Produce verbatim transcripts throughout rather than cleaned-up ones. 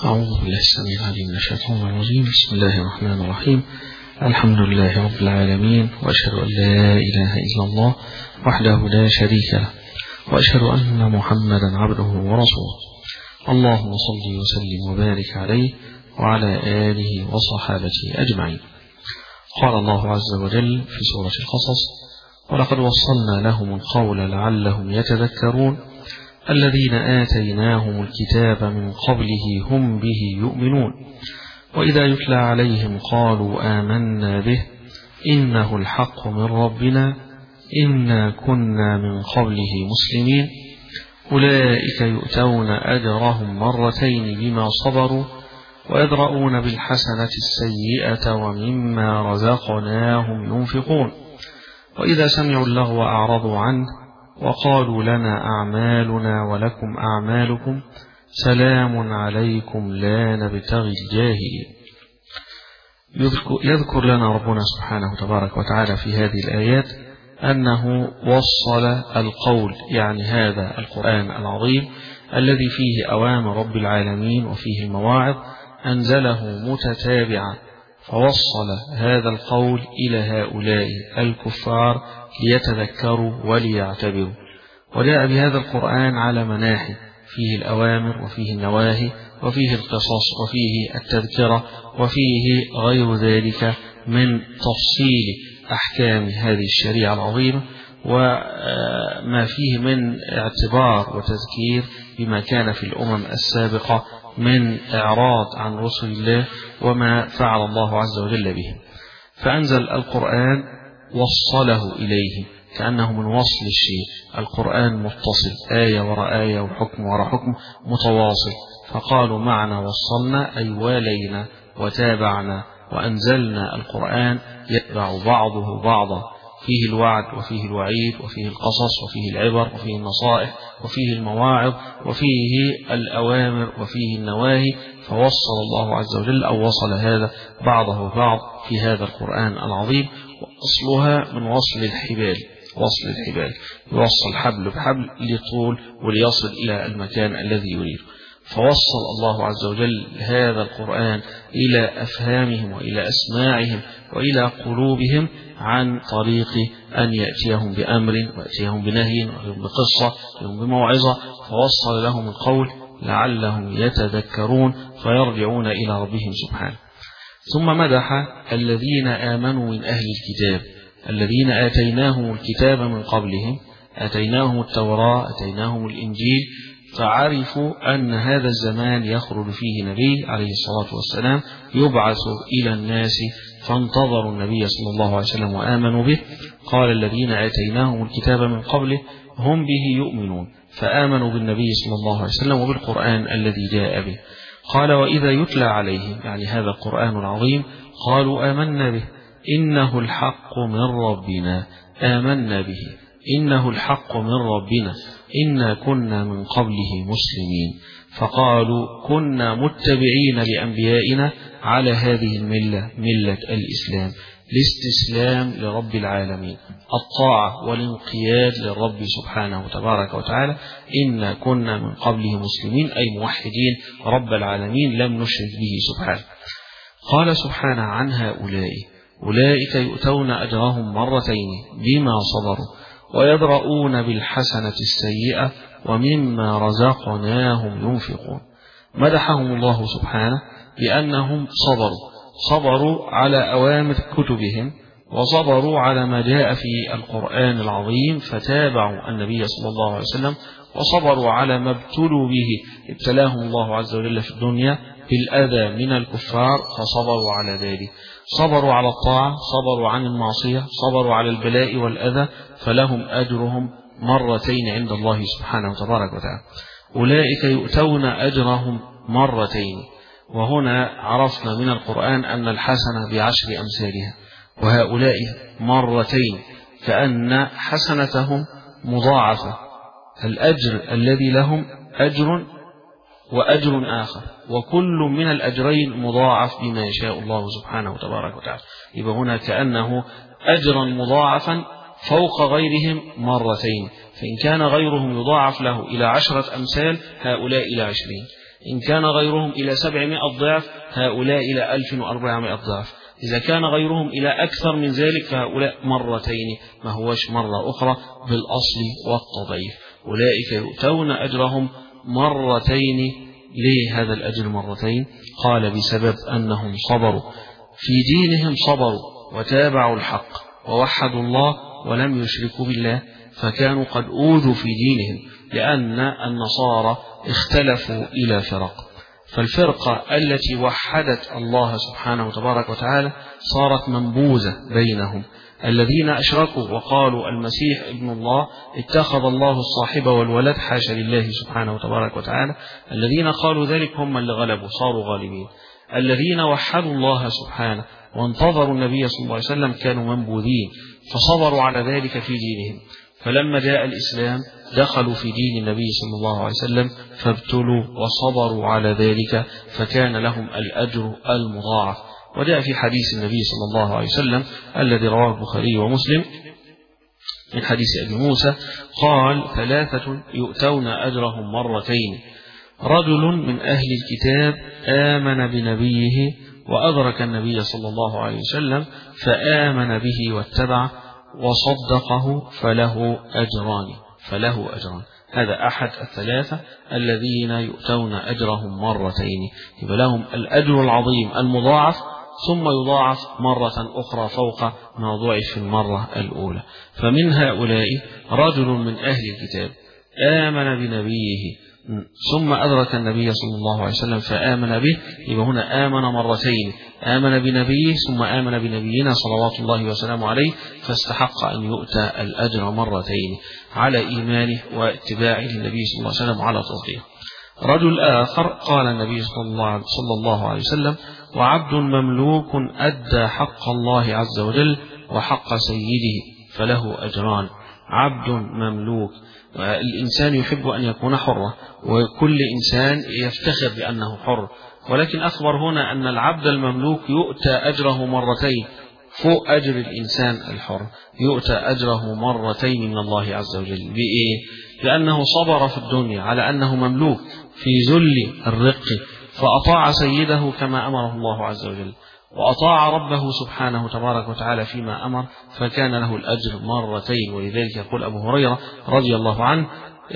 أعوذ بالله السميع العليم من الشيطان الرجيم. بسم الله الرحمن الرحيم. الحمد لله رب العالمين، وأشهد أن لا إله إلا الله وحده لا شريك له، وأشهد أن محمدا عبده ورسوله. اللهم صل وسلم وبارك عليه وعلى آله وصحابته أجمعين. قال الله عز وجل في سورة القصص: ولقد وصلنا لهم القول لعلهم يتذكرون الذين آتيناهم الكتاب من قبله هم به يؤمنون وإذا يتلى عليهم قالوا آمنا به إنه الحق من ربنا إنا كنا من قبله مسلمين أولئك يؤتون أجرهم مرتين بما صبروا ويدرؤون بالحسنة السيئة ومما رزقناهم ينفقون وإذا سمعوا اللغو أعرضوا عنه وقالوا لنا أعمالنا ولكم أعمالكم سلام عليكم لا نبتغي الجاهلين. يذكر لنا ربنا سبحانه تبارك وتعالى في هذه الآيات أنه وصل القول، يعني هذا القرآن العظيم الذي فيه أوامر رب العالمين وفيه المواعظ، أنزله متتابعا، فوصل هذا القول إلى هؤلاء الكفار ليتذكروا وليعتبروا. وجاء بهذا القرآن على مناحي، فيه الأوامر وفيه النواهي وفيه القصص وفيه التذكرة وفيه غير ذلك من تفصيل أحكام هذه الشريعة العظيمة، وما فيه من اعتبار وتذكير بما كان في الأمم السابقة من إعراض عن رسل الله وما فعل الله عز وجل بهم. فأنزل القرآن وصله إليه كأنه من وصل الشيء، القرآن متصل، آية وراء آية وحكم وراء حكم متواصل، فقالوا معنا وصلنا أي والينا وتابعنا وأنزلنا القرآن يتبع بعضه بعضا، فيه الوعد وفيه الوعيد وفيه القصص وفيه العبر وفيه النصائح وفيه المواعظ وفيه الأوامر وفيه النواهي، فوصل الله عز وجل أو وصل هذا بعضه بعض في هذا القرآن العظيم. وأصلها من وصل الحبال، وصل الحبال يوصل حبل بحبل لطول وليصل إلى المكان الذي يريد، فوصل الله عز وجل هذا القرآن إلى أفهامهم وإلى أسماعهم وإلى قلوبهم عن طريق أن يأتيهم بأمر ويأتيهم بنهي ويأتيهم بقصة ويأتيهم بموعظة، فوصل لهم القول لعلهم يتذكرون فيرجعون إلى ربهم سبحانه. ثم مدح الذين آمنوا من أهل الكتاب الذين آتيناهم الكتاب من قبلهم، آتيناهم التوراة آتيناهم الإنجيل، فعرفوا أن هذا الزمان يخرج فيه نبي عليه الصلاة والسلام يبعث إلى الناس، فانتظروا النبي صلى الله عليه وسلم وآمنوا به. قال الذين آتيناهم الكتاب من قبله هم به يؤمنون، فآمنوا بالنبي صلى الله عليه وسلم وبالقرآن الذي جاء به. قال وإذا يتلى عليهم، يعني هذا القرآن العظيم، قالوا آمنا به إنه الحق من ربنا، آمنا به إنه الحق من ربنا إنا كنا من قبله مسلمين، فقالوا كنا متبعين لأنبيائنا على هذه الملة، ملة الإسلام، الاستسلام لرب العالمين، الطاعة والانقياد للرب سبحانه وتبارك وتعالى. إنا كنا من قبله مسلمين أي موحدين رب العالمين لم نشرك به سبحانه. قال سبحانه عن هؤلاء: أولئك يؤتون أجرهم مرتين بما صبروا ويدرؤون بالحسنة السيئة ومما رزقناهم ينفقون. مدحهم الله سبحانه بأنهم صبروا، صبروا على أوامر كتبهم وصبروا على ما جاء في القرآن العظيم فتابعوا النبي صلى الله عليه وسلم، وصبروا على ما ابتلوا به، ابتلاهم الله عز وجل في الدنيا بالأذى من الكفار فصبروا على ذلك، صبروا على الطاعة، صبروا عن المعصية، صبروا على البلاء والأذى، فلهم أجرهم مرتين عند الله سبحانه وتبارك وتعالى. أولئك يؤتون أجرهم مرتين، وهنا عرفنا من القرآن أن الحسنة بعشر أمثالها، وهؤلاء مرتين كأن حسنتهم مضاعفة، الأجر الذي لهم أجر وأجر آخر، وكل من الأجرين مضاعف بما يشاء الله سبحانه وتبارك وتعالى. يبقى هنا كأنه أجرا مضاعفا فوق غيرهم مرتين، فإن كان غيرهم يضاعف له إلى عشرة أمثال هؤلاء إلى عشرين. إن كان غيرهم إلى سبعمائة ضعف هؤلاء إلى ألف وأربعمائة ضعف، إذا كان غيرهم إلى أكثر من ذلك فهؤلاء مرتين، ما هوش مرة أخرى بالأصل والتضعيف. أولئك يؤتون أجرهم مرتين. ليه هذا الأجر مرتين؟ قال بسبب أنهم صبروا في دينهم، صبروا وتابعوا الحق ووحدوا الله ولم يشركوا بالله، فكانوا قد أوذوا في دينهم، لأن النصارى اختلفوا إلى فرق، فالفرقة التي وحدت الله سبحانه وتبارك وتعالى صارت منبوذة بينهم. الذين أشركوا وقالوا المسيح ابن الله اتخذ الله الصاحب والولد، حاشا لله سبحانه وتبارك وتعالى، الذين قالوا ذلك هم اللي غلبوا، صاروا غالبين. الذين وحدوا الله سبحانه وانتظروا النبي صلى الله عليه وسلم كانوا منبوذين، فصبروا على ذلك في دينهم، فلما جاء الإسلام دخلوا في دين النبي صلى الله عليه وسلم فابتلوا وصبروا على ذلك، فكان لهم الأجر المضاعف. وجاء في حديث النبي صلى الله عليه وسلم الذي رواه البخاري ومسلم من حديث أبي موسى قال: ثلاثة يؤتون أجرهم مرتين: رجل من أهل الكتاب آمن بنبيه وأدرك النبي صلى الله عليه وسلم فآمن به واتبعه وصدقه فله أجران فله أجران هذا أحد الثلاثة الذين يؤتون أجرهم مرتين، يبقى لهم الأجر العظيم المضاعف ثم يضاعف مرة أخرى فوق ما ضعف في المرة الأولى. فمن هؤلاء رجل من أهل الكتاب آمن بنبيه ثم أدرك النبي صلى الله عليه وسلم فآمن به، يبقى هنا آمن مرتين، آمن بنبيه ثم آمن بنبينا صلوات الله وسلامه عليه، فاستحق أن يؤتى الأجر مرتين على إيمانه واتباعه للنبي صلى الله عليه وسلم على تصديقه. رجل آخر قال النبي صلى الله عليه وسلم: وعبد مملوك أدى حق الله عز وجل وحق سيده فله أجران. عبد مملوك، الإنسان يحب أن يكون حرا، وكل إنسان يفتخر بأنه حر، ولكن أخبر هنا أن العبد المملوك يؤتى أجره مرتين فوق أجر الإنسان الحر، يؤتى أجره مرتين من الله عز وجل. بإيه؟ لأنه صبر في الدنيا على أنه مملوك في ذل الرق، فأطاع سيده كما أمره الله عز وجل، وأطاع ربه سبحانه تبارك وتعالى فيما أمر، فكان له الأجر مرتين. ولذلك يقول أبو هريرة رضي الله عنه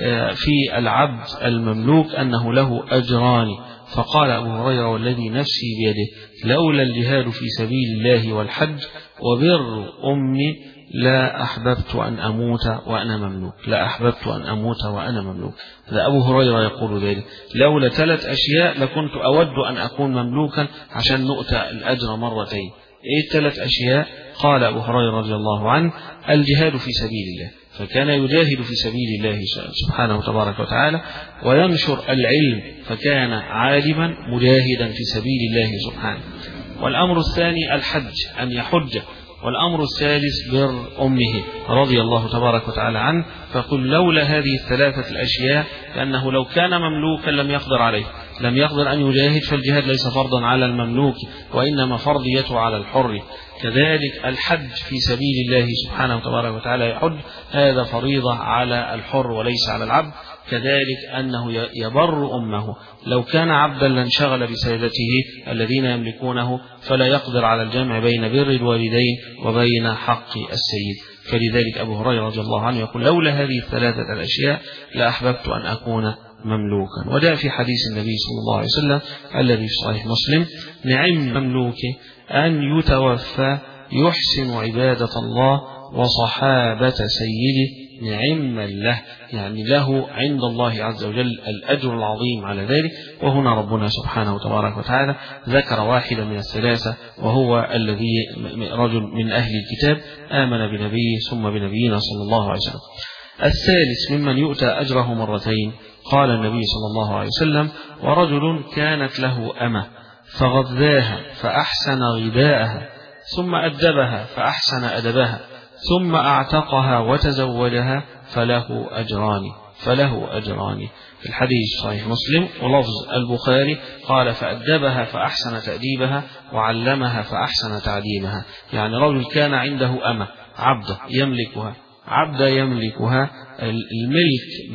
في العبد المملوك أنه له أجران، فقال أبو هريرة: والذي نفسي بيده لولا الجهاد في سبيل الله والحج وبر أمي لا أحببت أن أموت وأنا مملوك لا أحببت أن أموت وأنا مملوك. هذا أبو هريرة يقول ذلك، لولا ثلاث أشياء لكنت أود أن أكون مملوكا عشان نؤتى الأجر مرتين. إيه الثلاث أشياء؟ قال أبو هريرة رضي الله عنه: الجهاد في سبيل الله، فكان يجاهد في سبيل الله سبحانه تبارك وتعالى، وينشر العلم فكان عالما مجاهدا في سبيل الله سبحانه. والأمر الثاني الحج، أن يحج. والأمر الثالث بر أمه رضي الله تبارك وتعالى عنه. فقل لولا هذه الثلاثة الأشياء، لأنه لو كان مملوكا لم يقدر عليه، لم يقدر أن يجاهد، فالجهاد ليس فرضا على المملوك وإنما فرضيته على الحر. كذلك الحج في سبيل الله سبحانه تبارك وتعالى يحج، هذا فريضة على الحر وليس على العبد. كذلك أنه يبر أمه، لو كان عبدا لانشغل بسيدته الذين يملكونه، فلا يقدر على الجمع بين بر الوالدين وبين حق السيد. فلذلك أبو هريرة رضي الله عنه يقول: لولا هذه الثلاثة الأشياء لأحببت أن أكون مملوكا. وجاء في حديث النبي صلى الله عليه وسلم الذي في صحيح مسلم: نعم مملوك أن يتوفى يحسن عبادة الله وصحابة سيده نعم له، يعني له عند الله عز وجل الأجر العظيم على ذلك. وهنا ربنا سبحانه تبارك وتعالى ذكر واحدا من الثلاثة، وهو الذي رجل من أهل الكتاب آمن بنبيه ثم بنبينا صلى الله عليه وسلم. الثالث ممن يؤتى أجره مرتين قال النبي صلى الله عليه وسلم: ورجل كانت له أمة فغذاها فأحسن غذاءها ثم أدبها فأحسن أدبها ثم أعتقها وتزوجها فله أجران فله أجران في الحديث صحيح مسلم. ولفظ البخاري قال: فأدبها فأحسن تأديبها وعلمها فأحسن تعليمها. يعني رجل كان عنده أمة عبدة يملكها، عبدة يملكها الملك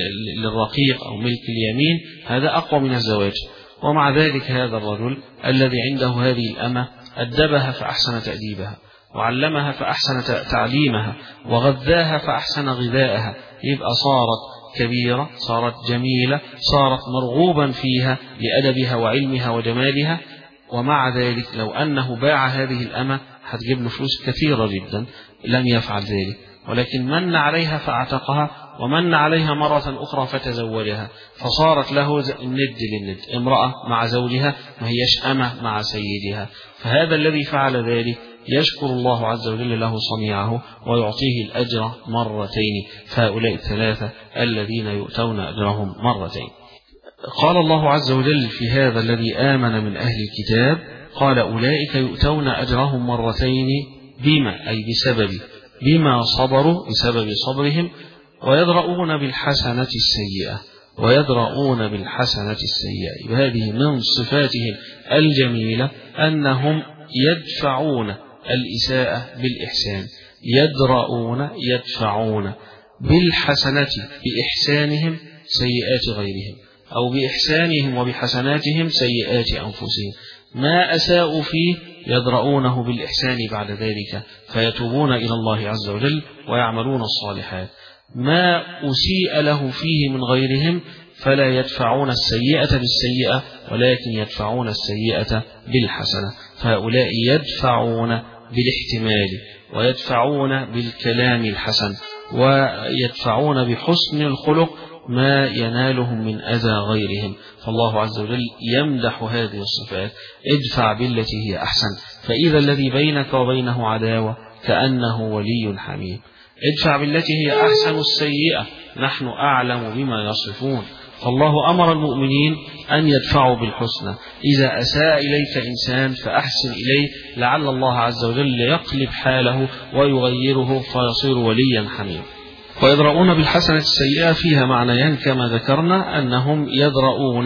للرقيق أو ملك اليمين هذا أقوى من الزواج. ومع ذلك هذا الرجل الذي عنده هذه الأمة أدبها فأحسن تأديبها، وعلمها فأحسن تعليمها، وغذاها فأحسن غذاءها، يبقى صارت كبيرة، صارت جميلة، صارت مرغوبا فيها لأدبها وعلمها وجمالها. ومع ذلك لو أنه باع هذه الأمة هتجيب له فلوس كثيرة جدا، لم يفعل ذلك، ولكن من عليها فاعتقها، ومن عليها مرة أخرى فتزوجها، فصارت له الند للند، امرأة مع زوجها ما هيش أمة مع سيدها. فهذا الذي فعل ذلك يشكر الله عز وجل له صنيعه ويعطيه الأجر مرتين، فهؤلاء الثلاثة الذين يؤتون أجرهم مرتين. قال الله عز وجل في هذا الذي آمن من أهل الكتاب، قال أولئك يؤتون أجرهم مرتين بما أي بسبب بما صبروا، بسبب صبرهم، ويدرؤون بالحسنة السيئة، ويدرؤون بالحسنة السيئة. وهذه من صفاتهم الجميلة أنهم يدفعون الإساءة بالإحسان، يدرؤون يدفعون بالحسنة بإحسانهم سيئات غيرهم، أو بإحسانهم وبحسناتهم سيئات أنفسهم. ما أساءوا فيه يدرؤونه بالإحسان بعد ذلك، فيتوبون إلى الله عز وجل ويعملون الصالحات. ما أسيء له فيه من غيرهم فلا يدفعون السيئة بالسيئة، ولكن يدفعون السيئة بالحسنة. فهؤلاء يدفعون بالاحتمال، ويدفعون بالكلام الحسن، ويدفعون بحسن الخلق ما ينالهم من أذى غيرهم. فالله عز وجل يمدح هذه الصفات: ادفع بالتي هي أحسن، فإذا الذي بينك وبينه عداوة كأنه ولي حميم. ادفع بالتي هي أحسن السيئة، نحن أعلم بما يصفون. فالله أمر المؤمنين أن يدفعوا بالحسنى. إذا أساء إليك إنسان فأحسن إليه، لعل الله عز وجل يقلب حاله ويغيره فيصير وليا حميم. ويدرؤون بالحسنة السيئة فيها معنيان كما ذكرنا، أنهم يدرؤون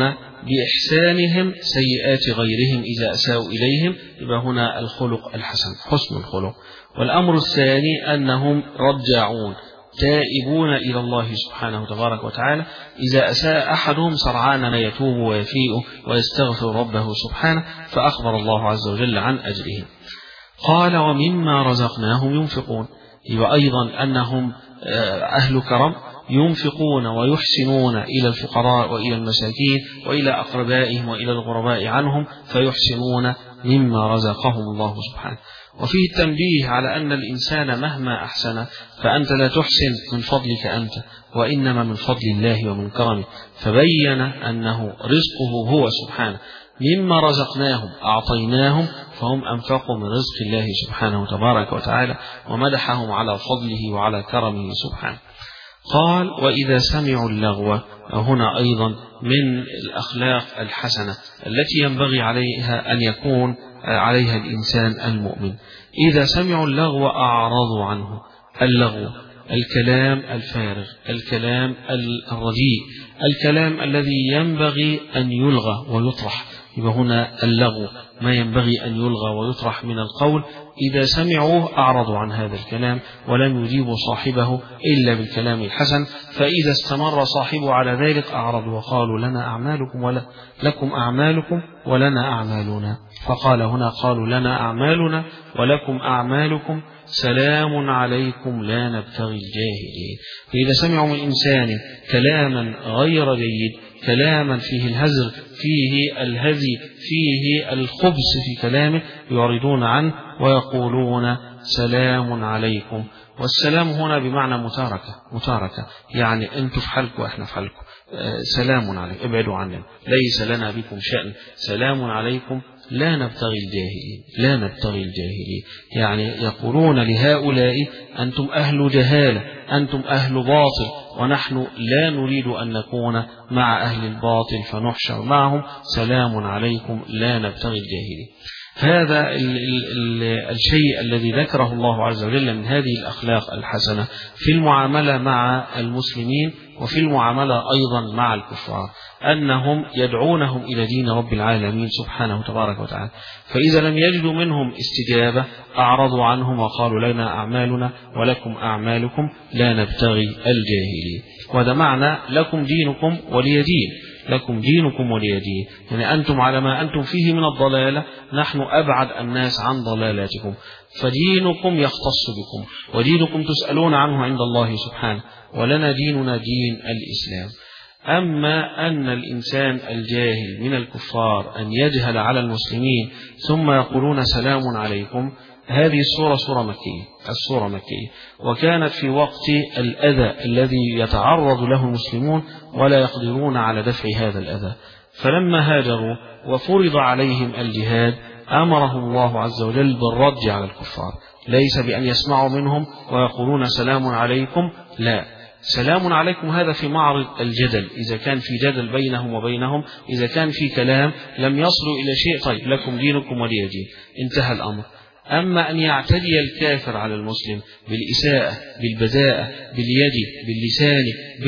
بإحسانهم سيئات غيرهم إذا أساءوا إليهم، يبقى هنا الخلق الحسن، حسن الخلق. والأمر الثاني أنهم رجعون تائبون إلى الله سبحانه تبارك وتعالى، إذا أساء أحدهم سرعان ما يتوب ويفيء ويستغفر ربه سبحانه، فأخبر الله عز وجل عن أجرهم. قال: ومما رزقناهم ينفقون. يبقى أيضا أنهم أهل كرم، ينفقون ويحسنون إلى الفقراء وإلى المساكين وإلى أقربائهم وإلى الغرباء عنهم، فيحسنون مما رزقهم الله سبحانه. وفيه التنبيه على أن الإنسان مهما أحسن فأنت لا تحسن من فضلك أنت، وإنما من فضل الله ومن كرمه. فبين أنه رزقه هو سبحانه، مما رزقناهم أعطيناهم، فهم أنفقوا من رزق الله سبحانه تبارك وتعالى، ومدحهم على فضله وعلى كرمه سبحانه. قال: وإذا سمعوا اللغو. هنا أيضا من الأخلاق الحسنة التي ينبغي عليها أن يكون عليها الإنسان المؤمن. إذا سمعوا اللغو أعرضوا عنه. اللغو الكلام الفارغ، الكلام الرديء، الكلام الذي ينبغي أن يلغى ويطرح. يبقى هنا اللغو ما ينبغي أن يلغى ويطرح من القول. إذا سمعوه أعرضوا عن هذا الكلام ولم يجيبوا صاحبه إلا بالكلام الحسن، فإذا استمر صاحبه على ذلك أعرضوا وقالوا: لنا أعمالكم ولا لكم أعمالكم ولنا أعمالنا. فقال هنا: قالوا لنا أعمالنا ولكم أعمالكم سلام عليكم لا نبتغي الجاهلين. فإذا سمعوا من إنسان كلاما غير جيد، كلاما فيه الهزر، فيه الهزي، فيه الخبث في كلامه، يعرضون عنه ويقولون: سلام عليكم. والسلام هنا بمعنى متاركة، متاركة يعني أنتم في حالكم وإحنا في حالكم، سلام عليكم، ابعدوا عننا، ليس لنا بكم شأن، سلام عليكم لا نبتغي الجاهلين، لا نبتغي الجاهلين. يعني يقولون لهؤلاء: أنتم أهل جهالة، أنتم أهل باطل، ونحن لا نريد أن نكون مع أهل الباطل فنحشر معهم، سلام عليكم لا نبتغي الجاهلين. هذا ال ال ال الشيء الذي ذكره الله عز وجل من هذه الأخلاق الحسنة في المعاملة مع المسلمين، وفي المعاملة أيضا مع الكفار أنهم يدعونهم إلى دين رب العالمين سبحانه تبارك وتعالى، فإذا لم يجدوا منهم استجابة أعرضوا عنهم وقالوا لنا أعمالنا ولكم أعمالكم لا نبتغي الجاهلين. وهذا معنى لكم دينكم ولي دين، لكم دينكم ولي دين، يعني أنتم على ما أنتم فيه من الضلالة، نحن أبعد الناس عن ضلالاتكم، فدينكم يختص بكم ودينكم تسألون عنه عند الله سبحانه، ولنا ديننا دين الإسلام. أما أن الإنسان الجاهل من الكفار أن يجهل على المسلمين ثم يقولون سلام عليكم، هذه السورة سورة مكية، السورة مكية، وكانت في وقت الأذى الذي يتعرض له المسلمون ولا يقدرون على دفع هذا الأذى، فلما هاجروا وفرض عليهم الجهاد أمرهم الله عز وجل بالرد على الكفار، ليس بأن يسمعوا منهم ويقولون سلام عليكم، لا، سلام عليكم هذا في معرض الجدل، إذا كان في جدل بينهم وبينهم، إذا كان في كلام لم يصلوا إلى شيء، طيب لكم دينكم ولي دين، انتهى الأمر. أما أن يعتدي الكافر على المسلم بالإساءة، بالبذاءة، باليد، باللسان،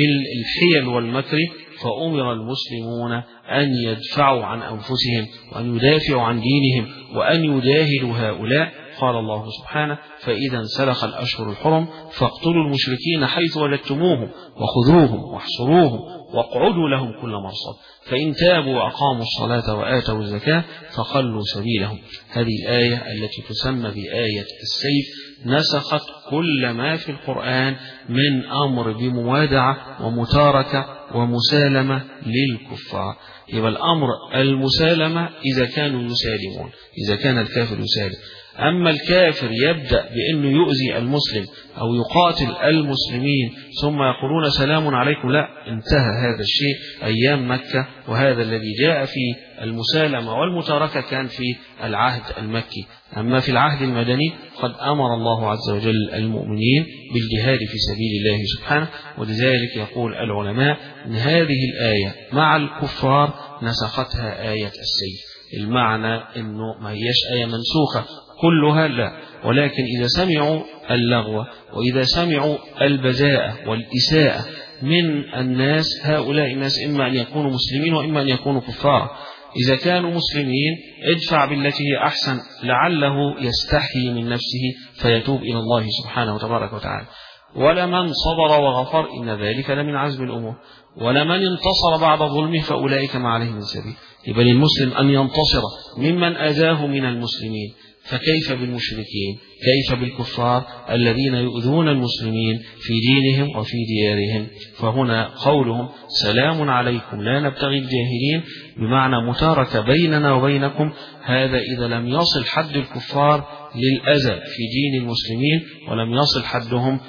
بالحيل والمكر، فأمر المسلمون أن يدفعوا عن أنفسهم وأن يدافعوا عن دينهم وأن يجاهدوا هؤلاء. قال الله سبحانه: فإذا انسلخ الأشهر الحرم فاقتلوا المشركين حيث وجدتموهم وخذوهم واحصروهم واقعدوا لهم كل مرصد فإن تابوا وأقاموا الصلاة وآتوا الزكاة فخلوا سبيلهم. هذه الآية التي تسمى بآية السيف نسخت كل ما في القرآن من أمر بموادعة ومتاركة ومسالمة للكفار. يبقى الأمر المسالمة إذا كانوا يسالمون، إذا كان الكافر يسالم. أما الكافر يبدأ بأنه يؤذي المسلم أو يقاتل المسلمين ثم يقولون سلام عليكم، لا، انتهى هذا الشيء أيام مكة، وهذا الذي جاء في المسالمة والمتاركة كان في العهد المكي. أما في العهد المدني قد أمر الله عز وجل المؤمنين بالجهاد في سبيل الله سبحانه، ولذلك يقول العلماء أن هذه الآية مع الكفار نسختها آية السيف. المعنى أنه ما هيش آية منسوخة كلها، لا، ولكن إذا سمعوا اللغو وإذا سمعوا البذاءة والإساءة من الناس، هؤلاء الناس إما أن يكونوا مسلمين وإما أن يكونوا كفار. إذا كانوا مسلمين ادفع بالتي هي أحسن لعله يستحي من نفسه فيتوب إلى الله سبحانه وتبارك وتعالى. ولمن صبر وغفر إن ذلك لمن عزم الأمور. ولمن انتصر بعد ظلمه فأولئك ما عليهم من سبيل. يبقى للمسلم أن ينتصر ممن أذاه من المسلمين، فكيف بالمشركين؟ كيف بالكفار الذين يؤذون المسلمين في دينهم وفي ديارهم؟ فهنا قولهم سلام عليكم لا نبتغي الجاهلين بمعنى متاركة بيننا وبينكم، هذا إذا لم يصل حد الكفار للأذى في دين المسلمين ولم يصل حدهم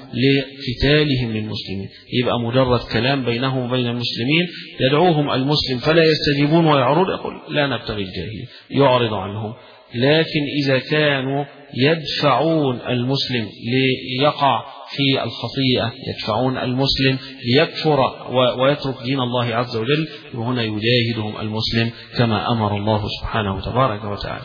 لقتالهم للمسلمين، يبقى مجرد كلام بينهم وبين المسلمين يدعوهم المسلم فلا يستجيبون ويعرض، يقول لا نبتغي الجاهلين، يعرض عنهم. لكن إذا كانوا يدفعون المسلم ليقع في الخطيئة، يدفعون المسلم ليكفر ويترك دين الله عز وجل، وهنا يجاهدهم المسلم كما أمر الله سبحانه تبارك وتعالى.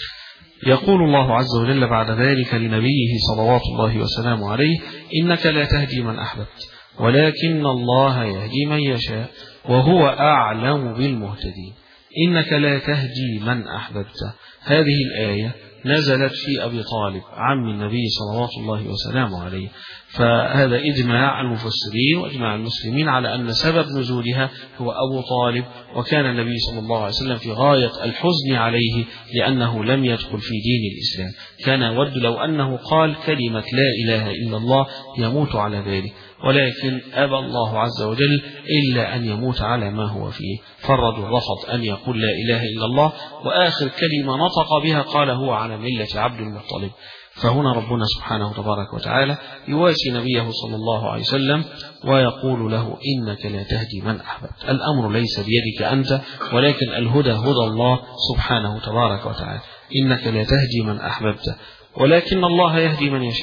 يقول الله عز وجل بعد ذلك لنبيه صلوات الله وسلامه عليه: إنك لا تهدي من أحببت ولكن الله يهدي من يشاء وهو أعلم بالمهتدين. إنك لا تهدي من أحببت، هذه الآية نزلت في أبي طالب عم النبي صلوات الله وسلامه عليه، فهذا إجماع المفسرين وإجماع المسلمين على أن سبب نزولها هو أبو طالب، وكان النبي صلى الله عليه وسلم في غاية الحزن عليه لأنه لم يدخل في دين الإسلام، كان يود لو أنه قال كلمة لا إله إلا الله يموت على ذلك، ولكن أبى الله عز وجل إلا أن يموت على ما هو فيه، فرد ورفض أن يقول لا إله إلا الله، وآخر كلمة نطق بها قال هو على ملة عبد المطلب. فهنا ربنا سبحانه تبارك وتعالى يواسي نبيه صلى الله عليه وسلم ويقول له إنك لا تهدي من أحببت. الأمر ليس بيدك أنت، ولكن الهدى هدى الله سبحانه تبارك وتعالى. إنك لا تهدي من أحببت ولكن الله يهدي من يشاء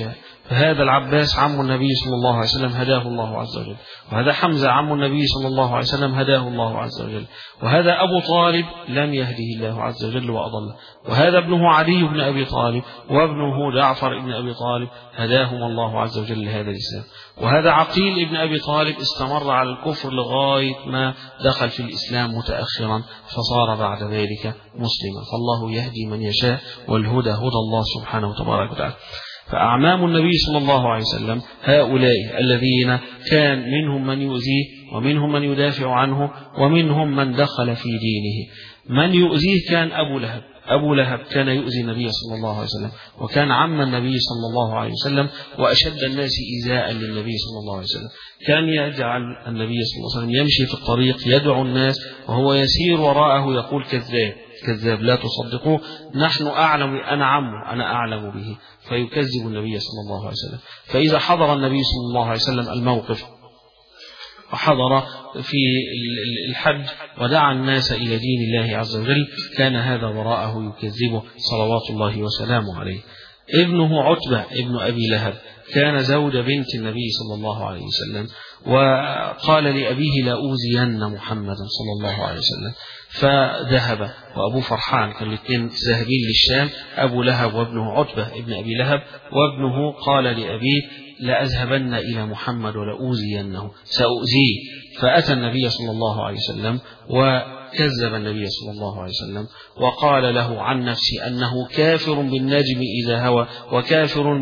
فهذا العباس عم النبي صلى الله عليه وسلم هداه الله عز وجل، وهذا حمزة عم النبي صلى الله عليه وسلم هداه الله عز وجل، وهذا أبو طالب لم يهده الله عز وجل وأضله، وهذا ابنه علي بن أبي طالب وابنه جعفر بن أبي طالب هداهم الله عز وجل لهذا الإسلام، وهذا عقيل بن أبي طالب استمر على الكفر لغاية ما دخل في الإسلام متأخرا فصار بعد ذلك مسلما. فالله يهدي من يشاء، والهدى هدى الله سبحانه وتبارك وتعالى. فأعمام النبي صلى الله عليه وسلم هؤلاء الذين كان منهم من يؤذيه ومنهم من يدافع عنه ومنهم من دخل في دينه. من يؤذيه كان أبو لهب. أبو لهب كان يؤذي النبي صلى الله عليه وسلم، وكان عم النبي صلى الله عليه وسلم وأشد الناس إيذاء للنبي صلى الله عليه وسلم. كان يجعل النبي صلى الله عليه وسلم يمشي في الطريق يدعو الناس وهو يسير وراءه يقول كذاب كذاب لا تصدقوه، نحن أعلم، أنا عمه، أنا أعلم به، فيكذب النبي صلى الله عليه وسلم. فإذا حضر النبي صلى الله عليه وسلم الموقف وحضر في الحج ودعا الناس إلى دين الله عز وجل كان هذا وراءه يكذبه صلوات الله وسلامه عليه. ابنه عتبة ابن أبي لهب كان زوج بنت النبي صلى الله عليه وسلم، وقال لأبيه لا أوذين محمدا صلى الله عليه وسلم، فذهب وأبوه فرحان، كان الاثنين ذاهبين للشام، أبو لهب وابنه عتبة ابن أبي لهب، وابنه قال لأبيه لأذهبن إلى محمد ولأوذينه، سأؤذيه. فأتى النبي صلى الله عليه وسلم وكذب النبي صلى الله عليه وسلم وقال له عن نفسه أنه كافر بالنجم إذا هوى وكافر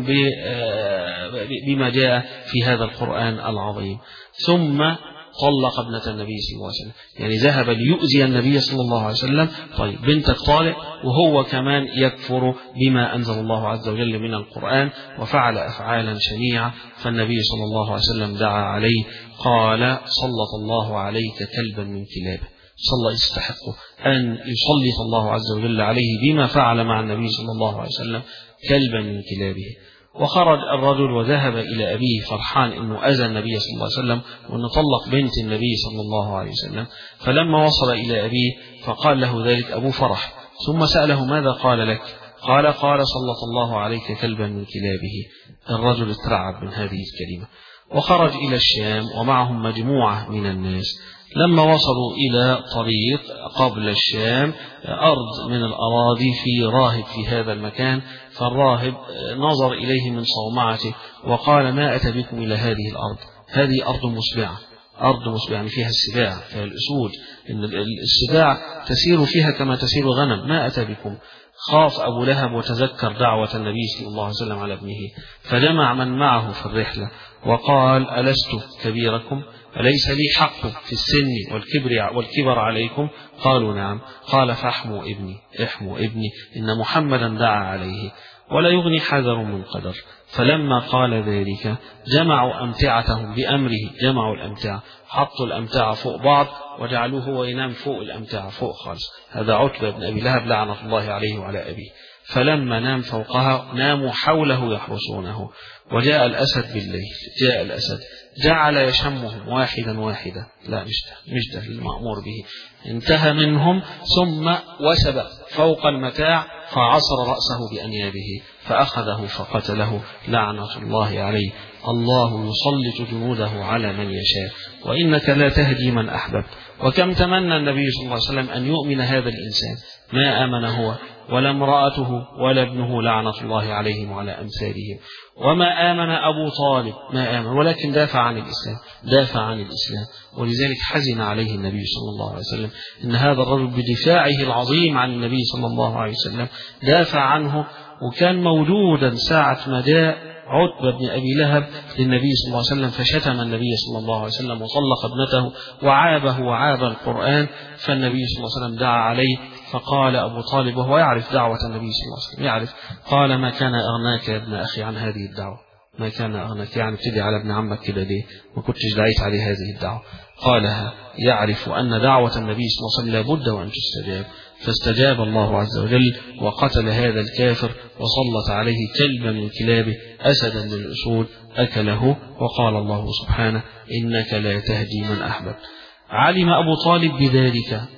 بما جاء في هذا القرآن العظيم. ثم طلق ابنة النبي صلى الله عليه وسلم، يعني ذهب ليؤذي النبي صلى الله عليه وسلم. طيب بنتك طالق وهو كمان يكفر بما أنزل الله عز وجل من القرآن وفعل أفعالا شنيعة، فالنبي صلى الله عليه وسلم دعا عليه قال سلط الله عليك كلبا من كلابه، صلى يستحق أن يسلط الله عز وجل عليه بما فعل مع النبي صلى الله عليه وسلم كلبا من كلابه. وخرج الرجل وذهب إلى أبيه فرحان أنه أذى النبي صلى الله عليه وسلم وأنه طلق بنت النبي صلى الله عليه وسلم. فلما وصل إلى أبيه فقال له ذلك أبو فرح، ثم سأله ماذا قال لك؟ قال قال سلط الله عليك كلبا من كلابه. الرجل اترعب من هذه الكلمة وخرج إلى الشام ومعهم مجموعة من الناس. لما وصلوا إلى طريق قبل الشام أرض من الأراضي في راهب في هذا المكان، فالراهب نظر إليه من صومعته وقال ما أتى بكم إلى هذه الأرض؟ هذه أرض مسبعة، أرض مسبعة فيها السباع، فيها الأسود، إن السباع تسير فيها كما تسير الغنم، ما أتى بكم؟ خاف أبو لهب وتذكر دعوة النبي صلى الله عليه وسلم على ابنه، فجمع من معه في الرحلة وقال ألست كبيركم؟ أليس لي حق في السن والكبر والكبر عليكم؟ قالوا نعم. قال فاحموا ابني، احموا ابني، إن محمدا دعا عليه ولا يغني حذر من قدر. فلما قال ذلك جمعوا أمتعتهم بأمره، جمعوا الأمتعة، حطوا الأمتعة فوق بعض وجعلوه هو ينام فوق الأمتعة فوق خالص. هذا عتبة بن أبي لهب لعنة الله عليه وعلى أبيه. فلما نام فوقها ناموا حوله يحرسونه. وجاء الأسد بالليل، جاء الأسد جعل يشمهم واحدا واحدا، لا مش ده مش ده المأمور به، انتهى منهم ثم وسب فوق المتاع فعصر رأسه بأنيابه فأخذه فقتله لعنة الله عليه. الله يسلط جنوده على من يشاء وإنك لا تهدي من أحببت. وكم تمنى النبي صلى الله عليه وسلم أن يؤمن هذا الإنسان، ما آمن هو ولا امرأته ولا ابنه لعنة الله عليهم وعلى أمثالهم، وما آمن أبو طالب، ما آمن، ولكن دافع عن الإسلام، دافع عن الإسلام. ولذلك حزن عليه النبي صلى الله عليه وسلم إن هذا الرجل بدفاعه العظيم عن النبي صلى الله عليه وسلم دافع عنه، وكان موجودا ساعة ما جاء عتبة بن أبي لهب للنبي صلى الله عليه وسلم فشتم النبي صلى الله عليه وسلم وطلق ابنته وعابه وعاب القرآن. فالنبي صلى الله عليه وسلم دعا عليه فقال أبو طالب وهو يعرف دعوة النبي صلى الله عليه وسلم، يعرف، قال ما كان أغناك يا ابن أخي عن هذه الدعوة، ما كان أغناك، يعني ابتدي على ابن عمك كده ليه؟ ما كنتش دعيت عليه هذه الدعوة. قالها يعرف أن دعوة النبي صلى الله عليه وسلم لابد وأن تستجاب، فاستجاب الله عز وجل وقتل هذا الكافر وسلط عليه كلبا من كلابه أسدا من الأسود أكله. وقال الله سبحانه إنك لا تهدي من أحببت. علم أبو طالب بذلك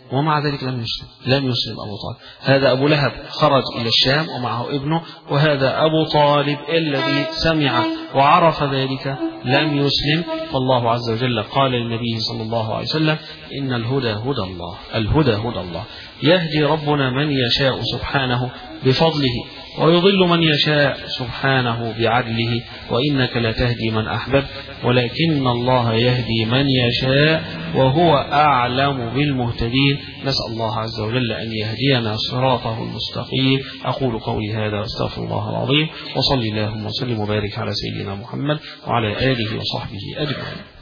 ومع ذلك لم يسلم لم يسلم أبو طالب. هذا أبو لهب خرج إلى الشام ومعه ابنه، وهذا أبو طالب الذي سمع وعرف ذلك لم يسلم. فالله عز وجل قال للنبي صلى الله عليه وسلم إن الهدى هدى الله، الهدى هدى الله، يهدي ربنا من يشاء سبحانه بفضله ويضل من يشاء سبحانه بعدله، وإنك لا تهدي من أحببت ولكن الله يهدي من يشاء وهو أعلم بالمهتدين. نسأل الله عز وجل أن يهدينا صراطه المستقيم. أقول قولي هذا واستغفر الله العظيم، وصلي اللهم وسلم وبارك على سيدنا محمد وعلى آله وصحبه أجمعين.